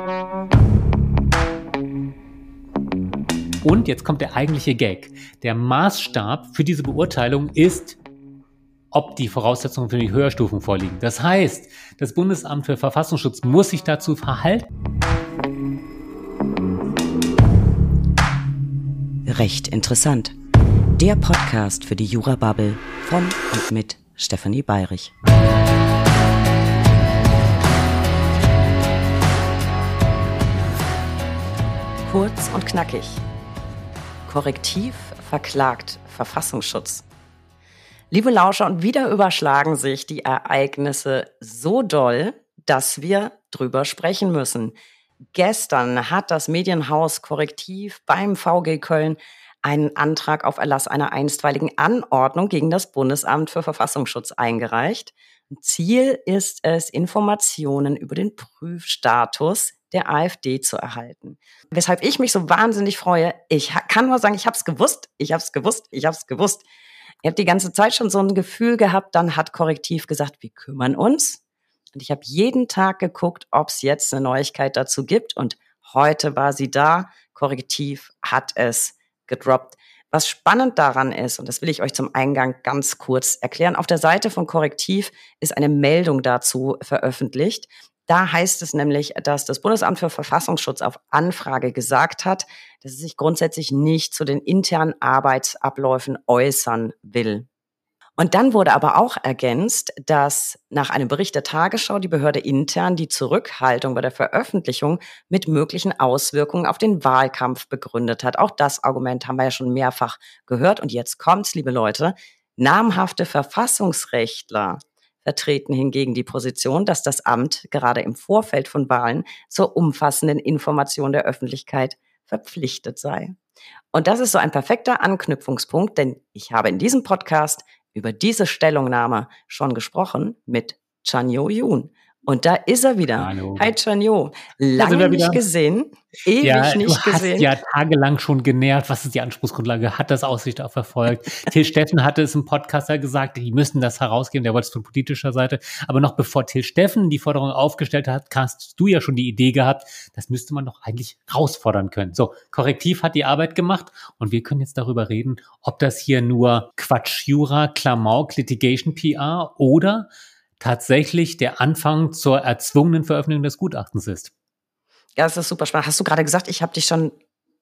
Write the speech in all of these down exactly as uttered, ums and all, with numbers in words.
Und jetzt kommt der eigentliche Gag. Der Maßstab für diese Beurteilung ist, ob die Voraussetzungen für die Höherstufen vorliegen. Das heißt, das Bundesamt für Verfassungsschutz muss sich dazu verhalten. Recht interessant. Der Podcast für die Jura-Bubble von und mit Stefanie Bayrich. Kurz und knackig. Korrektiv verklagt Verfassungsschutz. Liebe Lauscher, und wieder überschlagen sich die Ereignisse so doll, dass wir drüber sprechen müssen. Gestern hat das Medienhaus Correctiv beim V G Köln einen Antrag auf Erlass einer einstweiligen Anordnung gegen das Bundesamt für Verfassungsschutz eingereicht. Ziel ist es, Informationen über den Prüfstatus der AfD zu erhalten. Weshalb ich mich so wahnsinnig freue, ich kann nur sagen, ich habe es gewusst, ich habe es gewusst, ich habe es gewusst. Ich habe die ganze Zeit schon so ein Gefühl gehabt, dann hat Correctiv gesagt, wir kümmern uns. Und ich habe jeden Tag geguckt, ob es jetzt eine Neuigkeit dazu gibt. Und heute war sie da. Correctiv hat es gedroppt. Was spannend daran ist, und das will ich euch zum Eingang ganz kurz erklären, auf der Seite von Correctiv ist eine Meldung dazu veröffentlicht. Da heißt es nämlich, dass das Bundesamt für Verfassungsschutz auf Anfrage gesagt hat, dass es sich grundsätzlich nicht zu den internen Arbeitsabläufen äußern will. Und dann wurde aber auch ergänzt, dass nach einem Bericht der Tagesschau die Behörde intern die Zurückhaltung bei der Veröffentlichung mit möglichen Auswirkungen auf den Wahlkampf begründet hat. Auch das Argument haben wir ja schon mehrfach gehört. Und jetzt kommt's, liebe Leute, namhafte Verfassungsrechtler vertreten hingegen die Position, dass das Amt gerade im Vorfeld von Wahlen zur umfassenden Information der Öffentlichkeit verpflichtet sei. Und das ist so ein perfekter Anknüpfungspunkt, denn ich habe in diesem Podcast über diese Stellungnahme schon gesprochen mit Chanyo Yoon. Und da ist er wieder. Hallo. Hi Chanyo. Lange nicht gesehen, ewig ja, nicht du gesehen. Hast ja tagelang schon genervt. Was ist die Anspruchsgrundlage? Hat das Aussicht auf Erfolg? Till Steffen hatte es im Podcast ja gesagt, die müssen das herausgeben. Der wollte es von politischer Seite. Aber noch bevor Till Steffen die Forderung aufgestellt hat, hast du ja schon die Idee gehabt, das müsste man doch eigentlich herausfordern können. So, Correctiv hat die Arbeit gemacht und wir können jetzt darüber reden, ob das hier nur Quatsch, Jura, Klamauk, Litigation P R oder tatsächlich der Anfang zur erzwungenen Veröffentlichung des Gutachtens ist. Ja, das ist super spannend. Hast du gerade gesagt, ich habe dich schon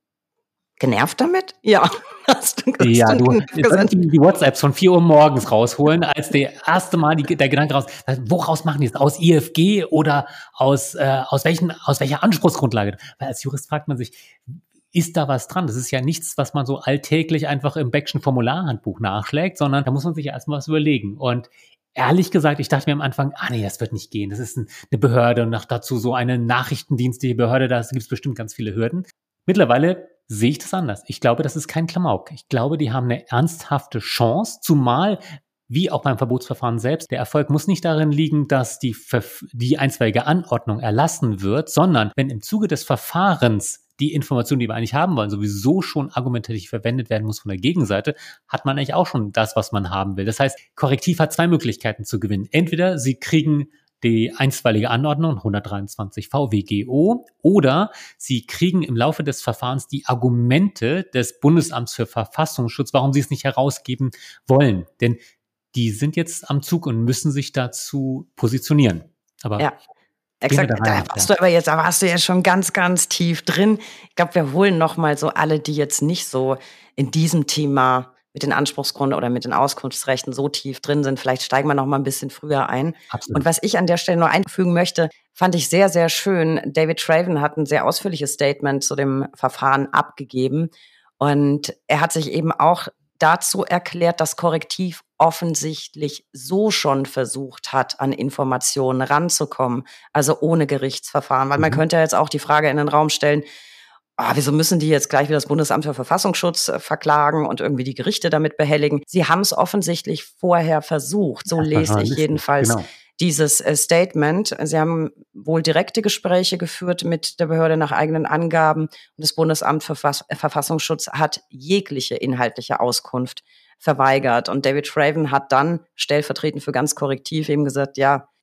genervt damit? Ja. Hast du, hast ja, du gesagt. Die, die WhatsApps von vier Uhr morgens rausholen, als der erste Mal die, der Gedanke raus, woraus machen die es? Aus I F G oder aus, äh, aus, welchen, aus welcher Anspruchsgrundlage? Weil als Jurist fragt man sich, ist da was dran? Das ist ja nichts, was man so alltäglich einfach im Beckschen Formularhandbuch nachschlägt, sondern da muss man sich ja erstmal was überlegen. Und ehrlich gesagt, ich dachte mir am Anfang, ah nee, das wird nicht gehen. Das ist ein, eine Behörde und noch dazu so eine nachrichtendienstliche Behörde, da gibt es bestimmt ganz viele Hürden. Mittlerweile sehe ich das anders. Ich glaube, das ist kein Klamauk. Ich glaube, die haben eine ernsthafte Chance, zumal, wie auch beim Verbotsverfahren selbst, der Erfolg muss nicht darin liegen, dass die, die einstweilige Anordnung erlassen wird, sondern wenn im Zuge des Verfahrens die Information, die wir eigentlich haben wollen, sowieso schon argumentativ verwendet werden muss von der Gegenseite, hat man eigentlich auch schon das, was man haben will. Das heißt, Correctiv hat zwei Möglichkeiten zu gewinnen. Entweder sie kriegen die einstweilige Anordnung hundertdreiundzwanzig V W G O oder sie kriegen im Laufe des Verfahrens die Argumente des Bundesamts für Verfassungsschutz, warum sie es nicht herausgeben wollen. Denn die sind jetzt am Zug und müssen sich dazu positionieren. Aber ja. Exakt, da warst du aber jetzt, da warst du ja schon ganz, ganz tief drin. Ich glaube, wir holen noch mal so alle, die jetzt nicht so in diesem Thema mit den Anspruchsgründen oder mit den Auskunftsrechten so tief drin sind. Vielleicht steigen wir noch mal ein bisschen früher ein. Absolut. Und was ich an der Stelle noch einfügen möchte, fand ich sehr, sehr schön. David Traven hat ein sehr ausführliches Statement zu dem Verfahren abgegeben. Und er hat sich eben auch dazu erklärt, dass Correctiv offensichtlich so schon versucht hat, an Informationen ranzukommen, also ohne Gerichtsverfahren. Weil man mhm. könnte ja jetzt auch die Frage in den Raum stellen, ah, wieso müssen die jetzt gleich wieder das Bundesamt für Verfassungsschutz äh, verklagen und irgendwie die Gerichte damit behelligen? Sie haben es offensichtlich vorher versucht, so ja, lese ich jedenfalls genau. dieses äh, Statement. Sie haben wohl direkte Gespräche geführt mit der Behörde nach eigenen Angaben und das Bundesamt für Verfass- Verfassungsschutz hat jegliche inhaltliche Auskunft verweigert. Und David Traven hat dann stellvertretend für ganz Correctiv eben gesagt, ja,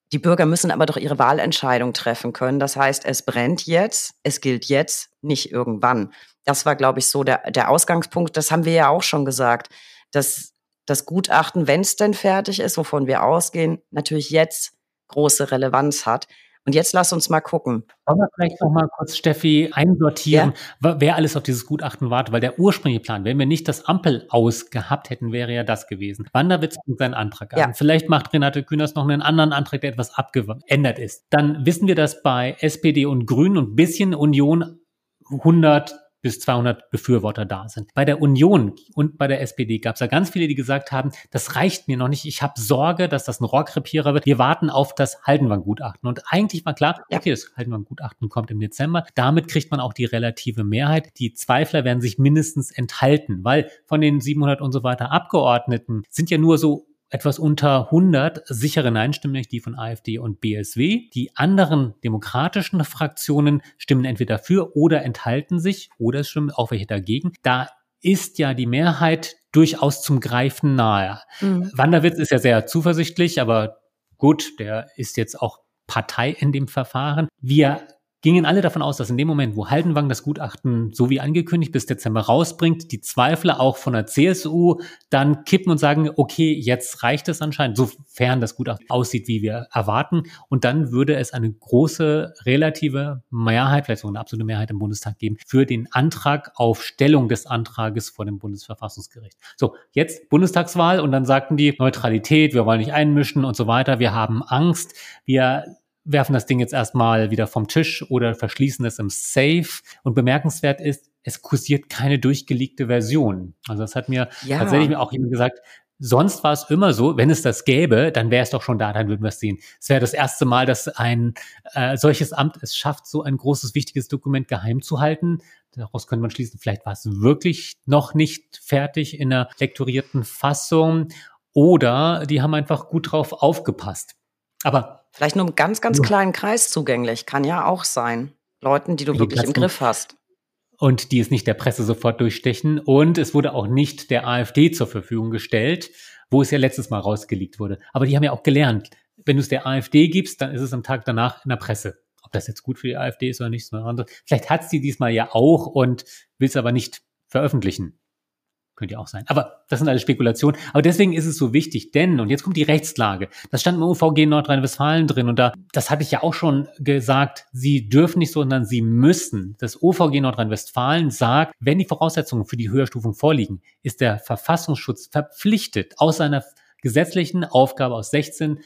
Die Bürger müssen aber doch ihre Wahlentscheidung treffen können. Das heißt, es brennt jetzt, es gilt jetzt, nicht irgendwann. Das war, glaube ich, so der, der Ausgangspunkt. Das haben wir ja auch schon gesagt, dass das Gutachten, wenn es denn fertig ist, wovon wir ausgehen, natürlich jetzt große Relevanz hat. Und jetzt lass uns mal gucken. Wollen wir vielleicht noch mal kurz, Steffi, einsortieren, ja? Wer alles auf dieses Gutachten wartet, weil der ursprüngliche Plan, wenn wir nicht das Ampel ausgehabt hätten, wäre ja das gewesen. Wanderwitz bringt seinen Antrag an. Ja. Vielleicht macht Renate Künast noch einen anderen Antrag, der etwas abgeändert ist. Dann wissen wir, dass bei S P D und Grünen und bisschen Union hundert bis zweihundert Befürworter da sind. Bei der Union und bei der S P D gab es ja ganz viele, die gesagt haben, das reicht mir noch nicht, ich habe Sorge, dass das ein Rohrkrepierer wird. Wir warten auf das Haldenwang-Gutachten. Und eigentlich war klar, okay, das Haldenwang-Gutachten kommt im Dezember. Damit kriegt man auch die relative Mehrheit. Die Zweifler werden sich mindestens enthalten, weil von den siebenhundert und so weiter Abgeordneten sind ja nur so etwas unter hundert sichere Nein-Stimmen, nämlich die von AfD und B S W. Die anderen demokratischen Fraktionen stimmen entweder für oder enthalten sich oder es stimmen auch welche dagegen. Da ist ja die Mehrheit durchaus zum Greifen nahe. Mhm. Wanderwitz ist ja sehr zuversichtlich, aber gut, der ist jetzt auch Partei in dem Verfahren. Wir gingen alle davon aus, dass in dem Moment, wo Haldenwang das Gutachten so wie angekündigt bis Dezember rausbringt, die Zweifler auch von der C S U dann kippen und sagen, okay, jetzt reicht es anscheinend, sofern das Gutachten aussieht, wie wir erwarten. Und dann würde es eine große relative Mehrheit, vielleicht sogar eine absolute Mehrheit im Bundestag geben, für den Antrag auf Stellung des Antrages vor dem Bundesverfassungsgericht. So, jetzt Bundestagswahl und dann sagten die Neutralität, wir wollen nicht einmischen und so weiter, wir haben Angst, wir werfen das Ding jetzt erstmal wieder vom Tisch oder verschließen es im Safe. Und bemerkenswert ist, es kursiert keine durchgeleakte Version. Also das hat mir ja. tatsächlich auch jemand gesagt, sonst war es immer so, wenn es das gäbe, dann wäre es doch schon da, dann würden wir es sehen. Es wäre das erste Mal, dass ein äh, solches Amt es schafft, so ein großes, wichtiges Dokument geheim zu halten. Daraus könnte man schließen, vielleicht war es wirklich noch nicht fertig in einer lektorierten Fassung oder die haben einfach gut drauf aufgepasst. Aber vielleicht nur im ganz, ganz kleinen Kreis zugänglich. Kann ja auch sein. Leuten, die du wirklich im Griff hast. Und die es nicht der Presse sofort durchstechen. Und es wurde auch nicht der AfD zur Verfügung gestellt, wo es ja letztes Mal rausgeleakt wurde. Aber die haben ja auch gelernt, wenn du es der AfD gibst, dann ist es am Tag danach in der Presse. Ob das jetzt gut für die AfD ist oder nicht, ist eine andere. Vielleicht hat sie diesmal ja auch und will es aber nicht veröffentlichen. Könnte ja auch sein. Aber das sind alles Spekulationen. Aber deswegen ist es so wichtig, denn, und jetzt kommt die Rechtslage, das stand im O V G Nordrhein-Westfalen drin und da, das hatte ich ja auch schon gesagt, sie dürfen nicht, sondern sie müssen. Das O V G Nordrhein-Westfalen sagt, wenn die Voraussetzungen für die Höherstufung vorliegen, ist der Verfassungsschutz verpflichtet, aus seiner gesetzlichen Aufgabe aus sechzehn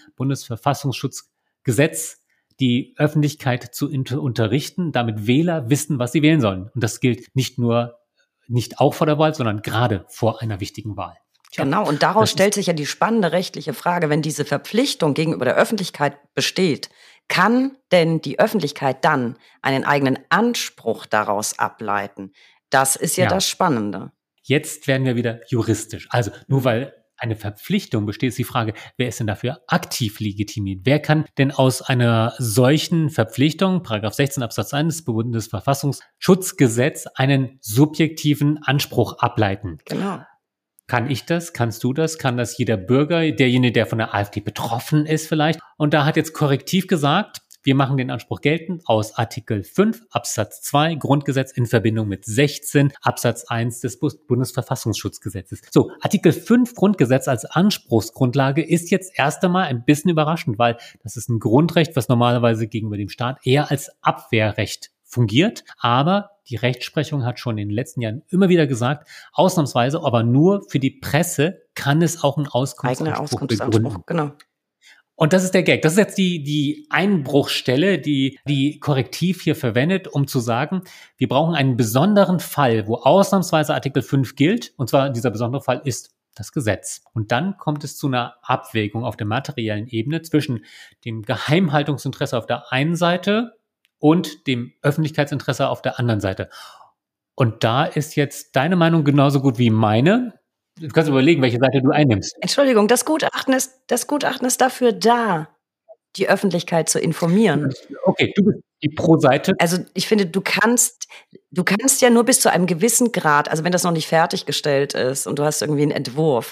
Bundesverfassungsschutzgesetz die Öffentlichkeit zu unterrichten, damit Wähler wissen, was sie wählen sollen. Und das gilt nicht nur nicht auch vor der Wahl, sondern gerade vor einer wichtigen Wahl. Tja, genau, und daraus stellt sich ja die spannende rechtliche Frage, wenn diese Verpflichtung gegenüber der Öffentlichkeit besteht, kann denn die Öffentlichkeit dann einen eigenen Anspruch daraus ableiten? Das ist ja, ja das Spannende. Jetzt werden wir wieder juristisch. Also nur weil eine Verpflichtung besteht, ist die Frage, wer ist denn dafür aktiv legitimiert? Wer kann denn aus einer solchen Verpflichtung, Paragraph sechzehn Absatz eins des Bundesverfassungsschutzgesetz, einen subjektiven Anspruch ableiten? Genau. Kann ich das? Kannst du das? Kann das jeder Bürger, derjenige, der von der AfD betroffen ist vielleicht? Und da hat jetzt Korrektiv gesagt, wir machen den Anspruch geltend aus Artikel fünf Absatz zwei Grundgesetz in Verbindung mit sechzehn Absatz eins des Bundesverfassungsschutzgesetzes. So, Artikel fünf Grundgesetz als Anspruchsgrundlage ist jetzt erst einmal ein bisschen überraschend, weil das ist ein Grundrecht, was normalerweise gegenüber dem Staat eher als Abwehrrecht fungiert. Aber die Rechtsprechung hat schon in den letzten Jahren immer wieder gesagt, ausnahmsweise, aber nur für die Presse kann es auch einen Auskunftsanspruch begründen. Genau. Und das ist der Gag. Das ist jetzt die, die Einbruchstelle, die, die Korrektiv hier verwendet, um zu sagen, wir brauchen einen besonderen Fall, wo ausnahmsweise Artikel fünf gilt. Und zwar dieser besondere Fall ist das Gesetz. Und dann kommt es zu einer Abwägung auf der materiellen Ebene zwischen dem Geheimhaltungsinteresse auf der einen Seite und dem Öffentlichkeitsinteresse auf der anderen Seite. Und da ist jetzt deine Meinung genauso gut wie meine. Du kannst überlegen, welche Seite du einnimmst. Entschuldigung, das Gutachten ist, das Gutachten ist dafür da, die Öffentlichkeit zu informieren. Okay, du bist die Pro-Seite. Also ich finde, du kannst, du kannst ja nur bis zu einem gewissen Grad, also wenn das noch nicht fertiggestellt ist und du hast irgendwie einen Entwurf,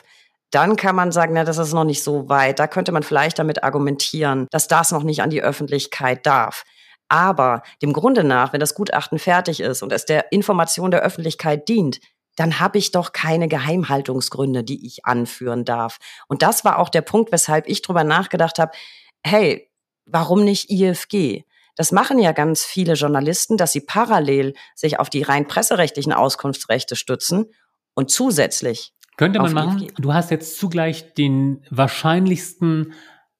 dann kann man sagen, na, das ist noch nicht so weit. Da könnte man vielleicht damit argumentieren, dass das noch nicht an die Öffentlichkeit darf. Aber dem Grunde nach, wenn das Gutachten fertig ist und es der Information der Öffentlichkeit dient, dann habe ich doch keine Geheimhaltungsgründe, die ich anführen darf. Und das war auch der Punkt, weshalb ich drüber nachgedacht habe, hey, warum nicht I F G? Das machen ja ganz viele Journalisten, dass sie parallel sich auf die rein presserechtlichen Auskunftsrechte stützen und zusätzlich könnte man auf machen. I F G. Du hast jetzt zugleich den wahrscheinlichsten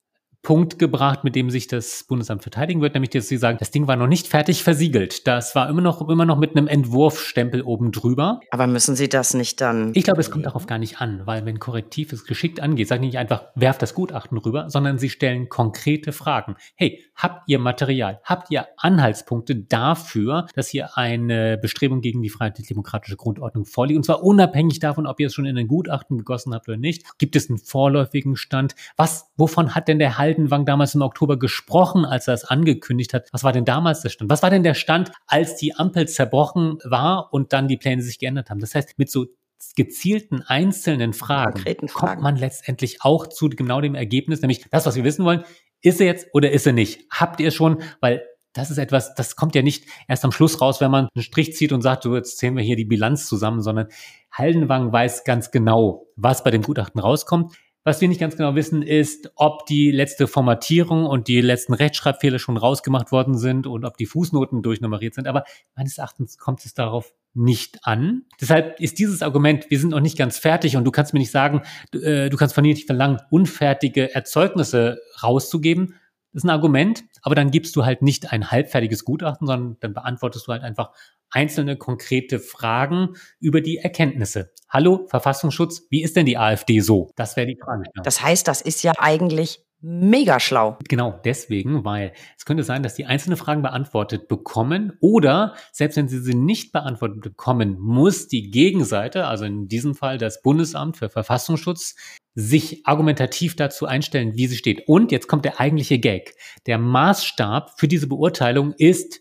Punkt gebracht, mit dem sich das Bundesamt verteidigen wird, nämlich dass sie sagen, das Ding war noch nicht fertig versiegelt. Das war immer noch, immer noch mit einem Entwurfsstempel oben drüber. Aber müssen Sie das nicht dann... Ich glaube, es kommt darauf gar nicht an, weil wenn Korrektiv es geschickt angeht, sagen die nicht einfach, werft das Gutachten rüber, sondern sie stellen konkrete Fragen. Hey, habt ihr Material? Habt ihr Anhaltspunkte dafür, dass hier eine Bestrebung gegen die freiheitlich-demokratische Grundordnung vorliegt? Und zwar unabhängig davon, ob ihr es schon in ein Gutachten gegossen habt oder nicht. Gibt es einen vorläufigen Stand? Was, wovon hat denn der Haldenwang damals im Oktober gesprochen, als er es angekündigt hat? Was war denn damals der Stand? Was war denn der Stand, als die Ampel zerbrochen war und dann die Pläne sich geändert haben? Das heißt, mit so gezielten einzelnen Fragen, Konkreten kommt Fragen. man letztendlich auch zu genau dem Ergebnis, nämlich das, was wir wissen wollen, ist er jetzt oder ist er nicht? Habt ihr es schon? Weil das ist etwas, das kommt ja nicht erst am Schluss raus, wenn man einen Strich zieht und sagt, so, jetzt zählen wir hier die Bilanz zusammen, sondern Haldenwang weiß ganz genau, was bei dem Gutachten rauskommt. Was wir nicht ganz genau wissen, ist, ob die letzte Formatierung und die letzten Rechtschreibfehler schon rausgemacht worden sind und ob die Fußnoten durchnummeriert sind. Aber meines Erachtens kommt es darauf nicht an. Deshalb ist dieses Argument, wir sind noch nicht ganz fertig und du kannst mir nicht sagen, du, äh, du kannst von mir nicht verlangen, unfertige Erzeugnisse rauszugeben. Das ist ein Argument, aber dann gibst du halt nicht ein halbfertiges Gutachten, sondern dann beantwortest du halt einfach einzelne konkrete Fragen über die Erkenntnisse. Hallo, Verfassungsschutz, wie ist denn die AfD so? Das wäre die Frage. Das heißt, das ist ja eigentlich mega schlau. Genau deswegen, weil es könnte sein, dass die einzelne Fragen beantwortet bekommen oder selbst wenn sie sie nicht beantwortet bekommen, muss die Gegenseite, also in diesem Fall das Bundesamt für Verfassungsschutz, sich argumentativ dazu einstellen, wie sie steht. Und jetzt kommt der eigentliche Gag. Der Maßstab für diese Beurteilung ist,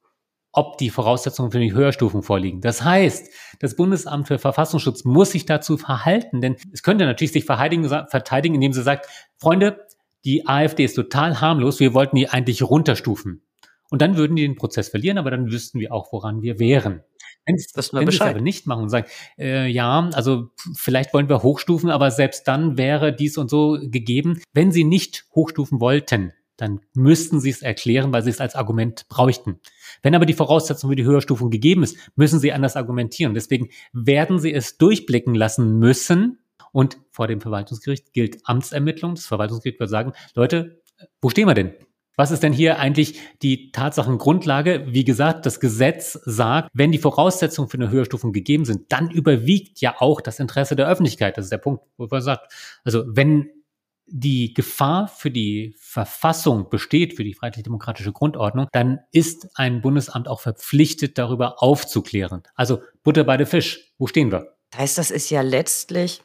ob die Voraussetzungen für die Höherstufen vorliegen. Das heißt, das Bundesamt für Verfassungsschutz muss sich dazu verhalten, denn es könnte natürlich sich verteidigen, verteidigen, indem sie sagt, Freunde, die AfD ist total harmlos, wir wollten die eigentlich runterstufen. Und dann würden die den Prozess verlieren, aber dann wüssten wir auch, woran wir wären. Wenn sie es aber nicht machen und sagen, äh, ja, also vielleicht wollen wir hochstufen, aber selbst dann wäre dies und so gegeben. Wenn sie nicht hochstufen wollten, dann müssten sie es erklären, weil sie es als Argument bräuchten. Wenn aber die Voraussetzung für die Höherstufung gegeben ist, müssen sie anders argumentieren. Deswegen werden sie es durchblicken lassen müssen. Und vor dem Verwaltungsgericht gilt Amtsermittlung. Das Verwaltungsgericht wird sagen, Leute, wo stehen wir denn? Was ist denn hier eigentlich die Tatsachengrundlage? Wie gesagt, das Gesetz sagt, wenn die Voraussetzungen für eine Höherstufung gegeben sind, dann überwiegt ja auch das Interesse der Öffentlichkeit. Das ist der Punkt, wo man sagt, also wenn die Gefahr für die Verfassung besteht, für die freiheitlich-demokratische Grundordnung, dann ist ein Bundesamt auch verpflichtet, darüber aufzuklären. Also Butter bei den Fisch. Wo stehen wir? Das heißt, das ist ja letztlich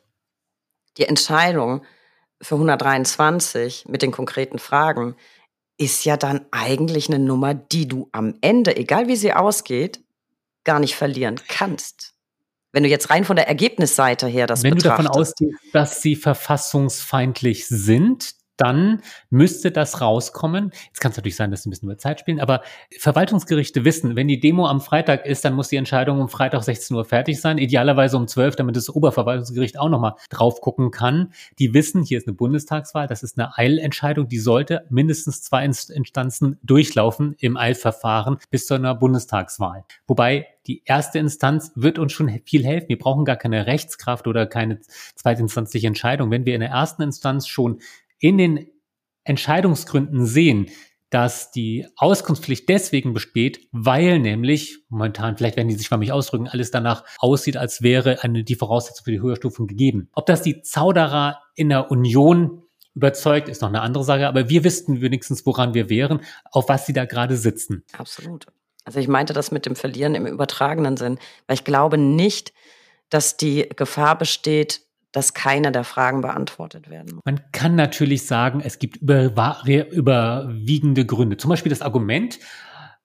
die Entscheidung für hundertdreiundzwanzig mit den konkreten Fragen ist ja dann eigentlich eine Nummer, die du am Ende, egal wie sie ausgeht, gar nicht verlieren kannst. Wenn du jetzt rein von der Ergebnisseite her das Wenn betrachtest. du davon ausgehst, dass sie verfassungsfeindlich sind, dann müsste das rauskommen. Jetzt kann es natürlich sein, dass sie ein bisschen über Zeit spielen, aber Verwaltungsgerichte wissen, wenn die Demo am Freitag ist, dann muss die Entscheidung um Freitag sechzehn Uhr fertig sein, idealerweise um zwölf, damit das Oberverwaltungsgericht auch nochmal drauf gucken kann. Die wissen, hier ist eine Bundestagswahl, das ist eine Eilentscheidung, die sollte mindestens zwei Instanzen durchlaufen im Eilverfahren bis zu einer Bundestagswahl. Wobei die erste Instanz wird uns schon viel helfen. Wir brauchen gar keine Rechtskraft oder keine zweitinstanzliche Entscheidung. Wenn wir in der ersten Instanz schon in den Entscheidungsgründen sehen, dass die Auskunftspflicht deswegen besteht, weil nämlich momentan, vielleicht werden die sich schwammig ausdrücken, alles danach aussieht, als wäre eine, die Voraussetzung für die Höherstufung gegeben. Ob das die Zauderer in der Union überzeugt, ist noch eine andere Sache, aber wir wüssten wenigstens, woran wir wären, auf was sie da gerade sitzen. Absolut. Also ich meinte das mit dem Verlieren im übertragenen Sinn, weil ich glaube nicht, dass die Gefahr besteht, dass keine der Fragen beantwortet werden. Man kann natürlich sagen, es gibt über, überwiegende Gründe. Zum Beispiel das Argument,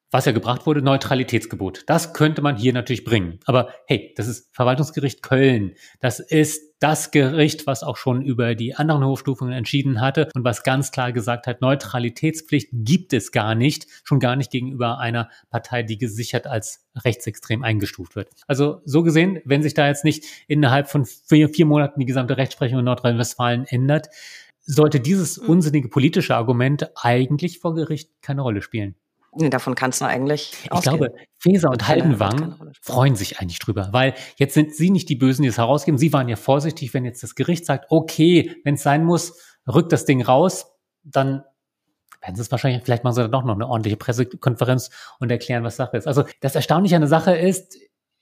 was ja gebracht wurde, Neutralitätsgebot. Das könnte man hier natürlich bringen. Aber hey, das ist Verwaltungsgericht Köln. Das ist das Gericht, was auch schon über die anderen Hochstufungen entschieden hatte und was ganz klar gesagt hat, Neutralitätspflicht gibt es gar nicht, schon gar nicht gegenüber einer Partei, die gesichert als rechtsextrem eingestuft wird. Also so gesehen, wenn sich da jetzt nicht innerhalb von vier, vier Monaten die gesamte Rechtsprechung in Nordrhein-Westfalen ändert, sollte dieses unsinnige politische Argument eigentlich vor Gericht keine Rolle spielen. Nee, davon kann es nur eigentlich Ich ausgehen. glaube, Faeser und Haldenwang freuen sich eigentlich drüber, weil jetzt sind sie nicht die Bösen, die es herausgeben. Sie waren ja vorsichtig, wenn jetzt das Gericht sagt, okay, wenn es sein muss, rückt das Ding raus, dann werden sie es wahrscheinlich, vielleicht machen sie dann doch noch eine ordentliche Pressekonferenz und erklären, was Sache ist. Also das Erstaunliche an der Sache ist,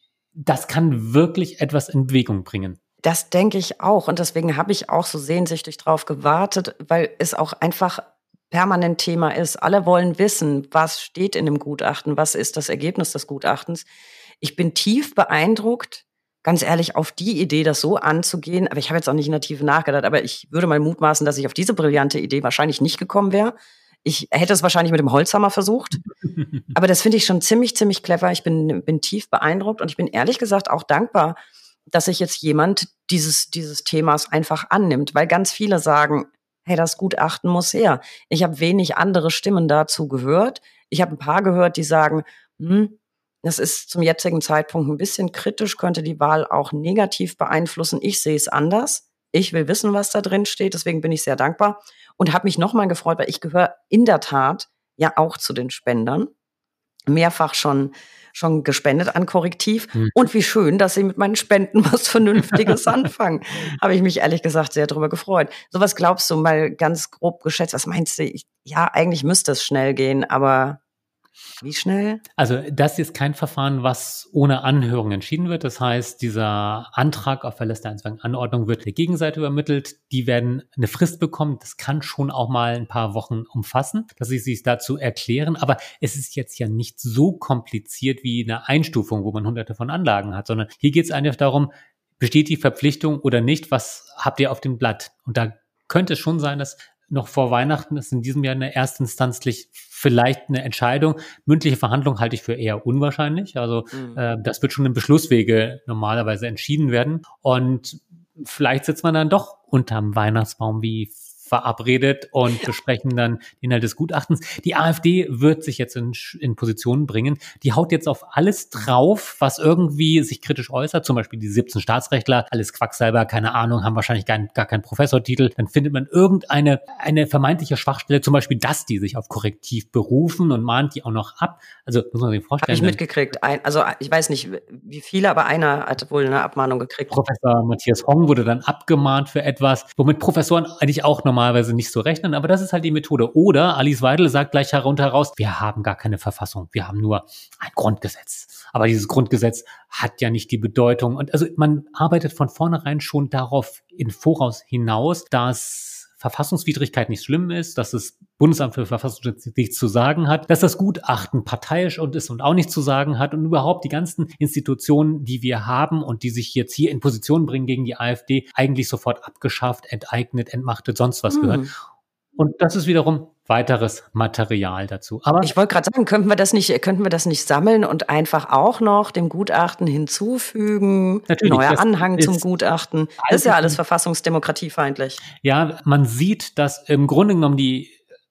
das kann wirklich etwas in Bewegung bringen. Das denke ich auch und deswegen habe ich auch so sehnsüchtig drauf gewartet, weil es auch einfach permanent Thema ist. Alle wollen wissen, was steht in dem Gutachten, was ist das Ergebnis des Gutachtens. Ich bin tief beeindruckt, ganz ehrlich, auf die Idee, das so anzugehen. Aber ich habe jetzt auch nicht in der Tiefe nachgedacht, aber ich würde mal mutmaßen, dass ich auf diese brillante Idee wahrscheinlich nicht gekommen wäre. Ich hätte es wahrscheinlich mit dem Holzhammer versucht. Aber das finde ich schon ziemlich, ziemlich clever. Ich bin, bin tief beeindruckt und ich bin ehrlich gesagt auch dankbar, dass sich jetzt jemand dieses, dieses Themas einfach annimmt. Weil ganz viele sagen, hey, das Gutachten muss her. Ich habe wenig andere Stimmen dazu gehört. Ich habe ein paar gehört, die sagen, hm, das ist zum jetzigen Zeitpunkt ein bisschen kritisch, könnte die Wahl auch negativ beeinflussen. Ich sehe es anders. Ich will wissen, was da drin steht. Deswegen bin ich sehr dankbar und habe mich nochmal gefreut, weil ich gehöre in der Tat ja auch zu den Spendern. Mehrfach schon schon gespendet an Korrektiv. Hm. Und wie schön, dass Sie mit meinen Spenden was Vernünftiges anfangen. Habe ich mich ehrlich gesagt sehr darüber gefreut. So was glaubst du mal ganz grob geschätzt? Was meinst du? Ich, ja, eigentlich müsste es schnell gehen, aber wie schnell? Also das ist kein Verfahren, was ohne Anhörung entschieden wird. Das heißt, dieser Antrag auf Erlass der einstweiligen Anordnung wird der Gegenseite übermittelt. Die werden eine Frist bekommen. Das kann schon auch mal ein paar Wochen umfassen, dass sie sich dazu erklären. Aber es ist jetzt ja nicht so kompliziert wie eine Einstufung, wo man hunderte von Anlagen hat, sondern hier geht es einfach darum, besteht die Verpflichtung oder nicht? Was habt ihr auf dem Blatt? Und da könnte es schon sein, dass noch vor Weihnachten ist in diesem Jahr eine erstinstanzlich vielleicht eine Entscheidung. Mündliche Verhandlung halte ich für eher unwahrscheinlich. Also mhm. äh, das wird schon im Beschlusswege normalerweise entschieden werden. Und vielleicht sitzt man dann doch unterm Weihnachtsbaum wie verabredet und besprechen dann den Inhalt des Gutachtens. Die AfD wird sich jetzt in, in Position bringen. Die haut jetzt auf alles drauf, was irgendwie sich kritisch äußert. Zum Beispiel die siebzehn Staatsrechtler, alles Quacksalber, keine Ahnung, haben wahrscheinlich gar, gar keinen Professortitel. Dann findet man irgendeine eine vermeintliche Schwachstelle, zum Beispiel, dass die sich auf Korrektiv berufen und mahnt die auch noch ab. Also muss man sich vorstellen. Habe ich mitgekriegt. Ein, also ich weiß nicht, wie viele, aber einer hat wohl eine Abmahnung gekriegt. Professor Matthias Hong wurde dann abgemahnt für etwas, womit Professoren eigentlich auch noch normalerweise nicht so rechnen, aber das ist halt die Methode. Oder Alice Weidel sagt gleich herunter heraus, wir haben gar keine Verfassung, wir haben nur ein Grundgesetz. Aber dieses Grundgesetz hat ja nicht die Bedeutung. Und also man arbeitet von vornherein schon darauf in Voraus hinaus, dass Verfassungswidrigkeit nicht schlimm ist, dass das Bundesamt für Verfassungsschutz nichts zu sagen hat, dass das Gutachten parteiisch und ist und auch nichts zu sagen hat und überhaupt die ganzen Institutionen, die wir haben und die sich jetzt hier in Position bringen gegen die AfD, eigentlich sofort abgeschafft, enteignet, entmachtet, sonst was hm. gehört. Und das ist wiederum weiteres Material dazu. Aber ich wollte gerade sagen, könnten wir das nicht, könnten wir das nicht sammeln und einfach auch noch dem Gutachten hinzufügen? Natürlich, neuer Anhang zum Gutachten. Das ist ja alles verfassungsdemokratiefeindlich. Ja, man sieht, dass im Grunde genommen die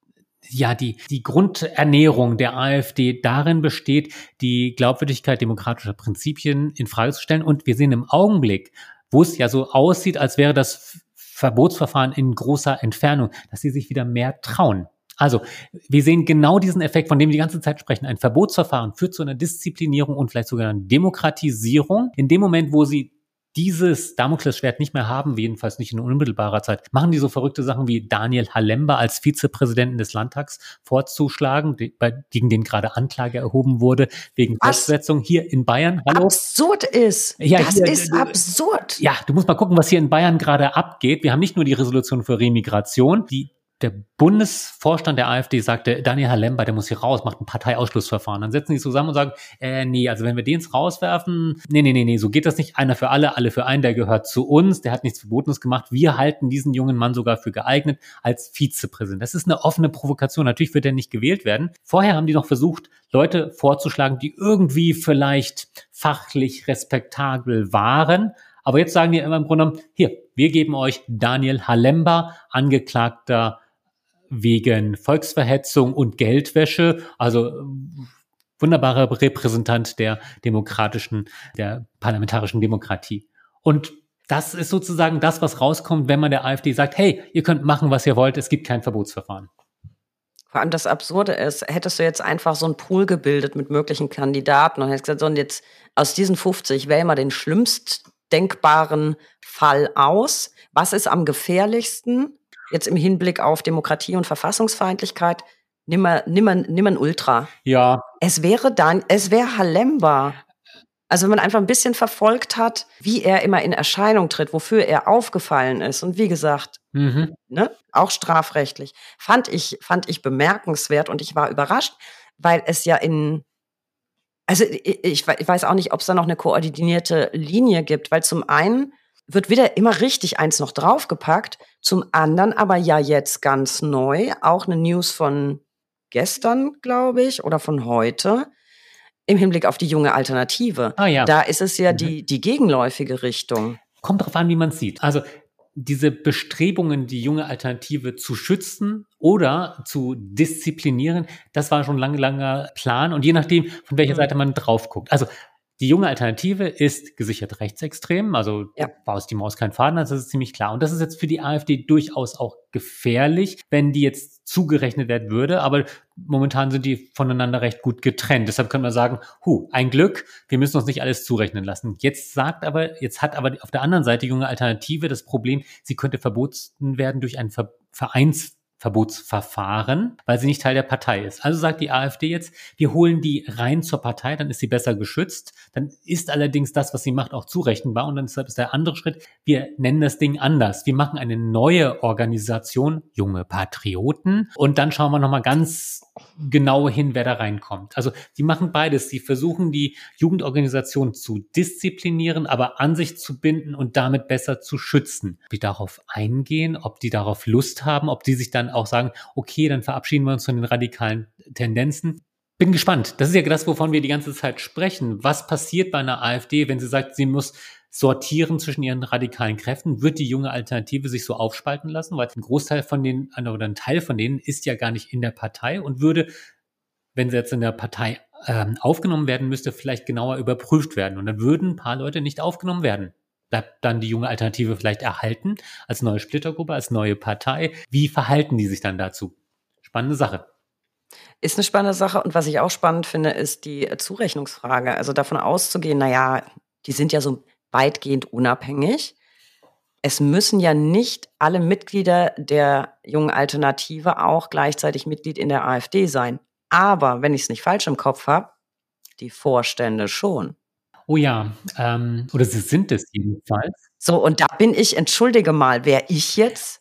Ja, die, die Grundernährung der AfD darin besteht, die Glaubwürdigkeit demokratischer Prinzipien in Frage zu stellen. Und wir sehen im Augenblick, wo es ja so aussieht, als wäre das Verbotsverfahren in großer Entfernung, dass sie sich wieder mehr trauen. Also, wir sehen genau diesen Effekt, von dem wir die ganze Zeit sprechen. Ein Verbotsverfahren führt zu einer Disziplinierung und vielleicht sogar einer Demokratisierung. In dem Moment, wo sie dieses Damoklesschwert nicht mehr haben, jedenfalls nicht in unmittelbarer Zeit, machen die so verrückte Sachen wie Daniel Halemba als Vizepräsidenten des Landtags vorzuschlagen, die, bei, gegen den gerade Anklage erhoben wurde, wegen Festsetzung hier in Bayern. Hallo? Absurd ist. Ja, das hier, ist du, absurd. Ja, du musst mal gucken, was hier in Bayern gerade abgeht. Wir haben nicht nur die Resolution für Remigration, die der Bundesvorstand der AfD sagte, Daniel Halember, der muss hier raus, macht ein Parteiausschlussverfahren. Dann setzen die zusammen und sagen, äh, nee, also wenn wir den jetzt rauswerfen, nee, nee, nee, nee, so geht das nicht. Einer für alle, alle für einen, der gehört zu uns, der hat nichts Verbotenes gemacht. Wir halten diesen jungen Mann sogar für geeignet als Vizepräsident. Das ist eine offene Provokation. Natürlich wird er nicht gewählt werden. Vorher haben die noch versucht, Leute vorzuschlagen, die irgendwie vielleicht fachlich respektabel waren. Aber jetzt sagen die immer im Grunde genommen, hier, wir geben euch Daniel Halember, Angeklagter wegen Volksverhetzung und Geldwäsche, also wunderbarer Repräsentant der demokratischen, der parlamentarischen Demokratie. Und das ist sozusagen das, was rauskommt, wenn man der AfD sagt, hey, ihr könnt machen, was ihr wollt, es gibt kein Verbotsverfahren. Vor allem das Absurde ist, hättest du jetzt einfach so einen Pool gebildet mit möglichen Kandidaten und hättest gesagt, so, und jetzt aus diesen fünfzig wähl mal den schlimmst denkbaren Fall aus. Was ist am gefährlichsten? Jetzt im Hinblick auf Demokratie und Verfassungsfeindlichkeit, nimm mal, nimm mal, nimm mal ein Ultra. Ja. Es wäre dann, es wäre Halember. Also wenn man einfach ein bisschen verfolgt hat, wie er immer in Erscheinung tritt, wofür er aufgefallen ist. Und wie gesagt, mhm. ne, auch strafrechtlich, fand ich, fand ich bemerkenswert und ich war überrascht, weil es ja in, also ich, ich weiß auch nicht, ob es da noch eine koordinierte Linie gibt, weil zum einen wird wieder immer richtig eins noch draufgepackt, zum anderen aber ja jetzt ganz neu, auch eine News von gestern, glaube ich, oder von heute, im Hinblick auf die junge Alternative. Ah, ja. Da ist es ja mhm. die, die gegenläufige Richtung. Kommt drauf an, wie man es sieht. Also diese Bestrebungen, die junge Alternative zu schützen oder zu disziplinieren, das war schon lange, langer Plan. Und je nachdem, von welcher mhm. Seite man drauf guckt. Also die junge Alternative ist gesichert rechtsextrem, also ja. baust die Maus keinen Faden, also das ist ziemlich klar. Und das ist jetzt für die AfD durchaus auch gefährlich, wenn die jetzt zugerechnet werden würde, aber momentan sind die voneinander recht gut getrennt. Deshalb können wir sagen, hu, ein Glück, wir müssen uns nicht alles zurechnen lassen. Jetzt sagt aber, jetzt hat aber auf der anderen Seite die junge Alternative das Problem, sie könnte verboten werden durch ein Ver- Vereins Verbotsverfahren, weil sie nicht Teil der Partei ist. Also sagt die AfD jetzt, wir holen die rein zur Partei, dann ist sie besser geschützt. Dann ist allerdings das, was sie macht, auch zurechenbar. Und dann deshalb ist der andere Schritt, wir nennen das Ding anders. Wir machen eine neue Organisation, junge Patrioten. Und dann schauen wir nochmal ganz genau hin, wer da reinkommt. Also sie machen beides. Sie versuchen, die Jugendorganisation zu disziplinieren, aber an sich zu binden und damit besser zu schützen. Ob die darauf eingehen, ob die darauf Lust haben, ob die sich dann auch sagen, okay, dann verabschieden wir uns von den radikalen Tendenzen. Bin gespannt. Das ist ja das, wovon wir die ganze Zeit sprechen. Was passiert bei einer AfD, wenn sie sagt, sie muss sortieren zwischen ihren radikalen Kräften? Wird die junge Alternative sich so aufspalten lassen? Weil ein Großteil von denen, oder ein Teil von denen ist ja gar nicht in der Partei und würde, wenn sie jetzt in der Partei ähm, aufgenommen werden müsste, vielleicht genauer überprüft werden. Und dann würden ein paar Leute nicht aufgenommen werden. Bleibt dann die junge Alternative vielleicht erhalten als neue Splittergruppe, als neue Partei? Wie verhalten die sich dann dazu? Spannende Sache. Ist eine spannende Sache. Und was ich auch spannend finde, ist die Zurechnungsfrage. Also davon auszugehen, naja, die sind ja so weitgehend unabhängig. Es müssen ja nicht alle Mitglieder der jungen Alternative auch gleichzeitig Mitglied in der AfD sein. Aber, wenn ich es nicht falsch im Kopf habe, die Vorstände schon. Oh ja, ähm, oder sie sind es jedenfalls. So, und da bin ich, entschuldige mal, wäre ich jetzt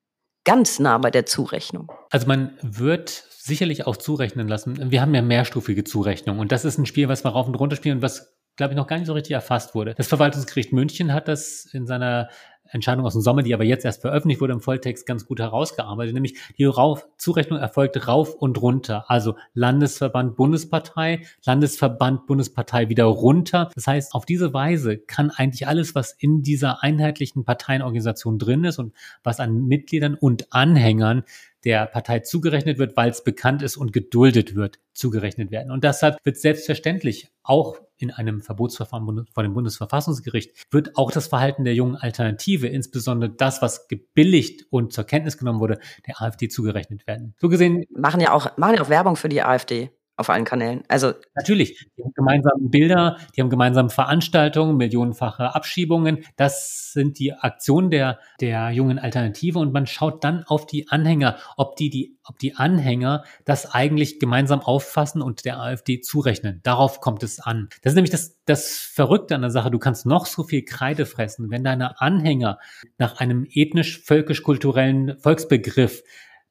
ganz nah bei der Zurechnung. Also man wird sicherlich auch zurechnen lassen. Wir haben ja mehrstufige Zurechnung und das ist ein Spiel, was wir rauf und runter spielen und was, glaube ich, noch gar nicht so richtig erfasst wurde. Das Verwaltungsgericht München hat das in seiner Entscheidung aus dem Sommer, die aber jetzt erst veröffentlicht wurde, im Volltext ganz gut herausgearbeitet, nämlich die rauf, Zurechnung erfolgte rauf und runter, also Landesverband Bundespartei, Landesverband Bundespartei wieder runter. Das heißt, auf diese Weise kann eigentlich alles, was in dieser einheitlichen Parteienorganisation drin ist und was an Mitgliedern und Anhängern der Partei zugerechnet wird, weil es bekannt ist und geduldet wird, zugerechnet werden. Und deshalb wird selbstverständlich auch in einem Verbotsverfahren vor dem Bundesverfassungsgericht wird auch das Verhalten der jungen Alternative, insbesondere das, was gebilligt und zur Kenntnis genommen wurde, der AfD zugerechnet werden. So gesehen machen ja auch machen ja auch Werbung für die AfD auf allen Kanälen. Also natürlich, die haben gemeinsame Bilder, die haben gemeinsame Veranstaltungen, millionenfache Abschiebungen. Das sind die Aktionen der der jungen Alternative und man schaut dann auf die Anhänger, ob die die ob die Anhänger das eigentlich gemeinsam auffassen und der AfD zurechnen. Darauf kommt es an. Das ist nämlich das das Verrückte an der Sache. Du kannst noch so viel Kreide fressen, wenn deine Anhänger nach einem ethnisch-völkisch-kulturellen Volksbegriff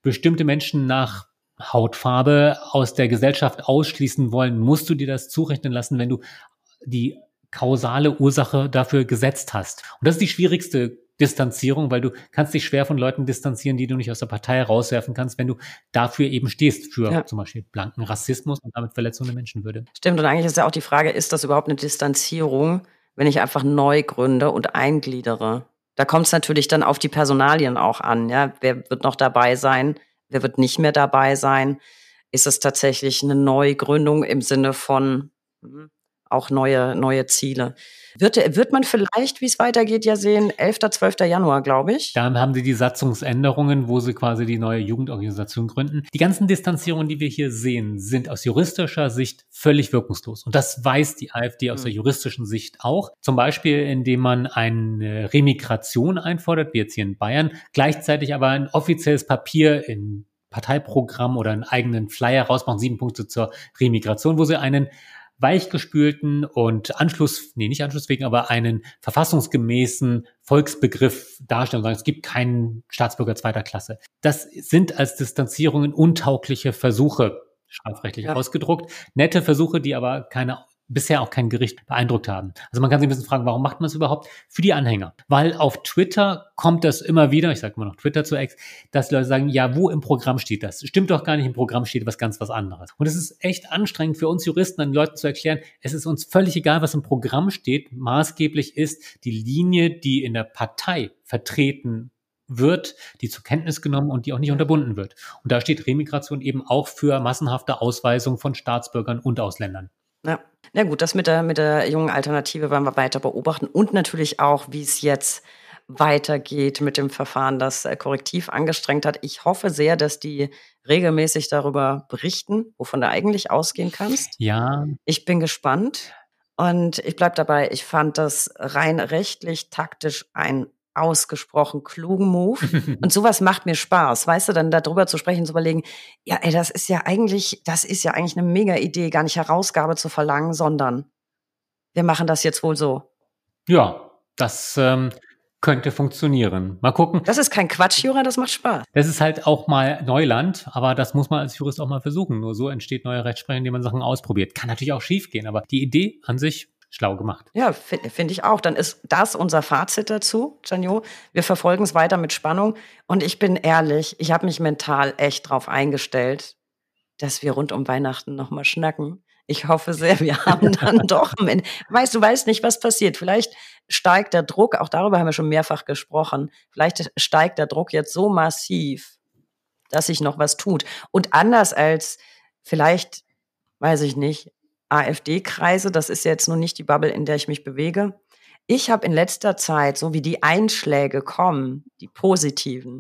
bestimmte Menschen nach Hautfarbe aus der Gesellschaft ausschließen wollen, musst du dir das zurechnen lassen, wenn du die kausale Ursache dafür gesetzt hast. Und das ist die schwierigste Distanzierung, weil du kannst dich schwer von Leuten distanzieren, die du nicht aus der Partei rauswerfen kannst, wenn du dafür eben stehst, für ja. zum Beispiel blanken Rassismus und damit Verletzung der Menschenwürde. Stimmt, und eigentlich ist ja auch die Frage, ist das überhaupt eine Distanzierung, wenn ich einfach neu gründe und eingliedere? Da kommt es natürlich dann auf die Personalien auch an. Ja? Wer wird noch dabei sein? Wer wird nicht mehr dabei sein? Ist es tatsächlich eine Neugründung im Sinne von hm, auch neue, neue Ziele? Wird, wird man vielleicht, wie es weitergeht, ja sehen, elfter, zwölfter Januar, glaube ich. Da haben sie die Satzungsänderungen, wo sie quasi die neue Jugendorganisation gründen. Die ganzen Distanzierungen, die wir hier sehen, sind aus juristischer Sicht völlig wirkungslos. Und das weiß die AfD aus mhm. der juristischen Sicht auch. Zum Beispiel, indem man eine Remigration einfordert, wie jetzt hier in Bayern, gleichzeitig aber ein offizielles Papier in Parteiprogramm oder einen eigenen Flyer rausmachen, sieben Punkte zur Remigration, wo sie einen weichgespülten und Anschluss, nee, nicht anschlussfähigen, aber einen verfassungsgemäßen Volksbegriff darstellen und sagen, es gibt keinen Staatsbürger zweiter Klasse. Das sind als Distanzierungen untaugliche Versuche, strafrechtlich ja. ausgedruckt. Nette Versuche, die aber keine bisher auch kein Gericht beeindruckt haben. Also man kann sich ein bisschen fragen, warum macht man es überhaupt? Für die Anhänger. Weil auf Twitter kommt das immer wieder, ich sage immer noch Twitter zu Ex, dass Leute sagen, ja, wo im Programm steht das? Stimmt doch gar nicht, im Programm steht was ganz was anderes. Und es ist echt anstrengend für uns Juristen, den Leuten zu erklären, es ist uns völlig egal, was im Programm steht. Maßgeblich ist die Linie, die in der Partei vertreten wird, die zur Kenntnis genommen und die auch nicht unterbunden wird. Und da steht Remigration eben auch für massenhafte Ausweisung von Staatsbürgern und Ausländern. Ja, na gut, das mit der, mit der jungen Alternative werden wir weiter beobachten und natürlich auch, wie es jetzt weitergeht mit dem Verfahren, das äh, Korrektiv angestrengt hat. Ich hoffe sehr, dass die regelmäßig darüber berichten, wovon du eigentlich ausgehen kannst. Ja. Ich bin gespannt und ich bleib dabei, ich fand das rein rechtlich, taktisch ein ausgesprochen klugen Move. Und sowas macht mir Spaß, weißt du, dann darüber zu sprechen, zu überlegen, ja, ey, das ist ja eigentlich, das ist ja eigentlich eine mega Idee, gar nicht Herausgabe zu verlangen, sondern wir machen das jetzt wohl so. Ja, das ähm, könnte funktionieren. Mal gucken. Das ist kein Quatsch, Jura, das macht Spaß. Das ist halt auch mal Neuland, aber das muss man als Jurist auch mal versuchen. Nur so entsteht neue Rechtsprechung, indem man Sachen ausprobiert. Kann natürlich auch schief gehen, aber die Idee an sich schlau gemacht. Ja, finde find ich auch. Dann ist das unser Fazit dazu, Janjo. Wir verfolgen es weiter mit Spannung. Und ich bin ehrlich, ich habe mich mental echt drauf eingestellt, dass wir rund um Weihnachten nochmal schnacken. Ich hoffe sehr, wir haben dann doch am Ende, weißt du, weißt nicht, was passiert. Vielleicht steigt der Druck, auch darüber haben wir schon mehrfach gesprochen, vielleicht steigt der Druck jetzt so massiv, dass sich noch was tut. Und anders als vielleicht, weiß ich nicht, AfD-Kreise, das ist jetzt nun nicht die Bubble, in der ich mich bewege. Ich habe in letzter Zeit, so wie die Einschläge kommen, die positiven,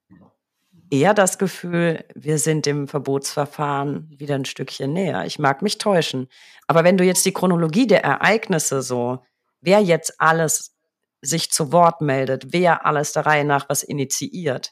eher das Gefühl, wir sind dem Verbotsverfahren wieder ein Stückchen näher. Ich mag mich täuschen. Aber wenn du jetzt die Chronologie der Ereignisse so, wer jetzt alles sich zu Wort meldet, wer alles der Reihe nach was initiiert,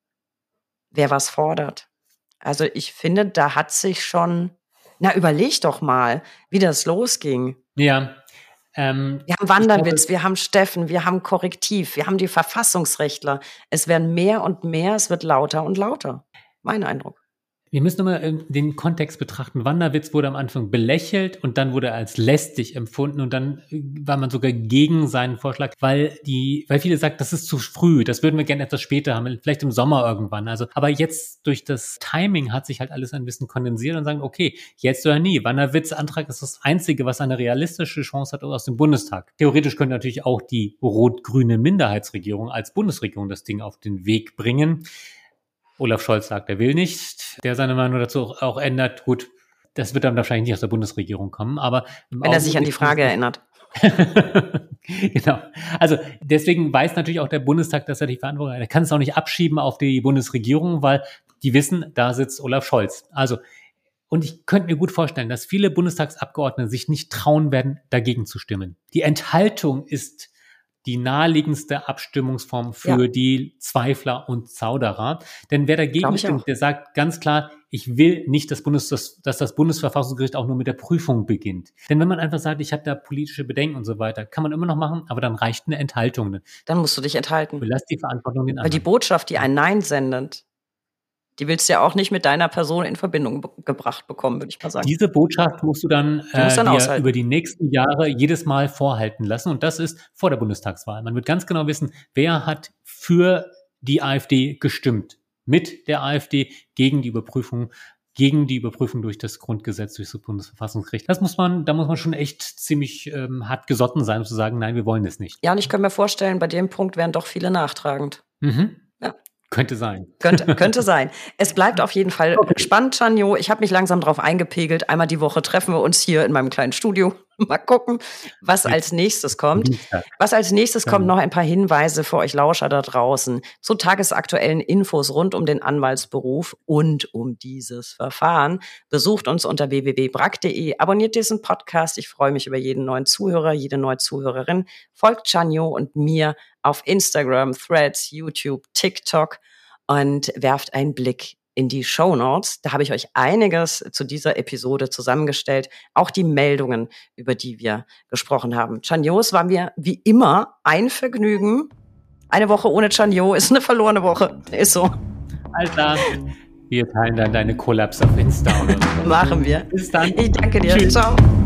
wer was fordert. Also ich finde, da hat sich schon Na, überleg doch mal, wie das losging. Ja. Ähm, wir haben Wanderwitz, wir haben Steffen, wir haben Korrektiv, wir haben die Verfassungsrechtler. Es werden mehr und mehr, es wird lauter und lauter. Mein Eindruck. Wir müssen nochmal den Kontext betrachten. Wanderwitz wurde am Anfang belächelt und dann wurde er als lästig empfunden und dann war man sogar gegen seinen Vorschlag, weil die, weil viele sagen, das ist zu früh, das würden wir gerne etwas später haben, vielleicht im Sommer irgendwann. Also, aber jetzt durch das Timing hat sich halt alles ein bisschen kondensiert und sagen, okay, jetzt oder nie. Wanderwitz-Antrag ist das Einzige, was eine realistische Chance hat aus dem Bundestag. Theoretisch könnte natürlich auch die rot-grüne Minderheitsregierung als Bundesregierung das Ding auf den Weg bringen. Olaf Scholz sagt, er will nicht, der seine Meinung dazu auch, auch ändert. Gut, das wird dann wahrscheinlich nicht aus der Bundesregierung kommen, aber wenn er sich an die Frage erinnert. Genau. Also deswegen weiß natürlich auch der Bundestag, dass er die Verantwortung hat. Er kann es auch nicht abschieben auf die Bundesregierung, weil die wissen, da sitzt Olaf Scholz. Also, und ich könnte mir gut vorstellen, dass viele Bundestagsabgeordnete sich nicht trauen werden, dagegen zu stimmen. Die Enthaltung ist die naheliegendste Abstimmungsform für ja. die Zweifler und Zauderer. Denn wer dagegen stimmt, der sagt ganz klar, ich will nicht, dass, Bundes, dass, dass das Bundesverfassungsgericht auch nur mit der Prüfung beginnt. Denn wenn man einfach sagt, ich habe da politische Bedenken und so weiter, kann man immer noch machen, aber dann reicht eine Enthaltung. Dann musst du dich enthalten. Belass die Verantwortung den anderen. Weil die Botschaft, die ein Nein sendet, Die willst du ja auch nicht mit deiner Person in Verbindung be- gebracht bekommen, würde ich mal sagen. Diese Botschaft musst du dann, Die musst äh, dann dir aushalten. über die nächsten Jahre jedes Mal vorhalten lassen. Und das ist vor der Bundestagswahl. Man wird ganz genau wissen, wer hat für die AfD gestimmt. Mit der AfD gegen die Überprüfung, gegen die Überprüfung durch das Grundgesetz, durch das Bundesverfassungsgericht. Das muss man, da muss man schon echt ziemlich ähm, hart gesotten sein, um zu sagen, nein, wir wollen das nicht. Ja, und ich kann mir vorstellen, bei dem Punkt wären doch viele nachtragend. Mhm. Ja. Könnte sein. Könnte, könnte sein. Es bleibt auf jeden Fall Okay. spannend, Chanjo. Ich habe mich langsam drauf eingepegelt. Einmal die Woche treffen wir uns hier in meinem kleinen Studio. Mal gucken, was als nächstes kommt. Dienstag. Was als nächstes kommt, Genau. noch ein paar Hinweise für euch Lauscher da draußen zu tagesaktuellen Infos rund um den Anwaltsberuf und um dieses Verfahren. Besucht uns unter w w w punkt brack punkt de, abonniert diesen Podcast. Ich freue mich über jeden neuen Zuhörer, jede neue Zuhörerin. Folgt Chanjo und mir auf Instagram, Threads, YouTube, TikTok und werft einen Blick in die Shownotes. Da habe ich euch einiges zu dieser Episode zusammengestellt. Auch die Meldungen, über die wir gesprochen haben. Chanjo, es war mir wie immer ein Vergnügen. Eine Woche ohne Chanjo ist eine verlorene Woche. Ist so. Alter, wir teilen dann deine Kollaps auf Insta oder so. Machen wir. Bis dann. Ich danke dir. Tschüss. Ciao.